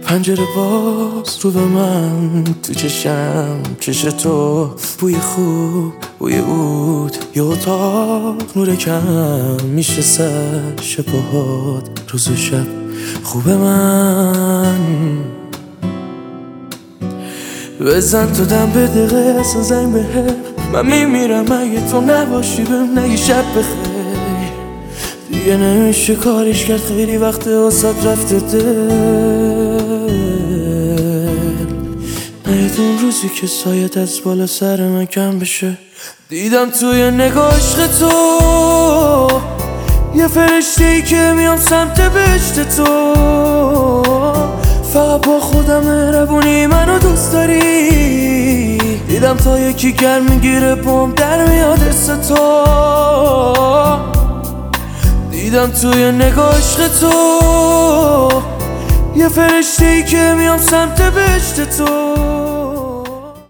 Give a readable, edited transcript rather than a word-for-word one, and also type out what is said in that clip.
پنجره باز رو به من، تو چشم چش تو، بوی خوب بوی عود، یه اتاق نور کم میشه سر شبهات، روز و شب خوب من. بزن تو دم به دقیقه زنگ بهم، من میمیرم اگه تو نباشی، بهم نگی شب بخیر. دیگه نمیشه کارش کرد، خیلی وقت واسات رفته دل. نیدون روزی که سایت از بالا سر من کم بشه. دیدم توی نگاه عشق تو یه فرشته ای که میام سمت بهشت تو. فقط با خودم مهربونی منو دوست داری. دیدم تا یکی گرم میگیره بام در میاد حس تو. دیدم توی نگاه عشق تو یه فرشته ای که میام سمت بهشت تو.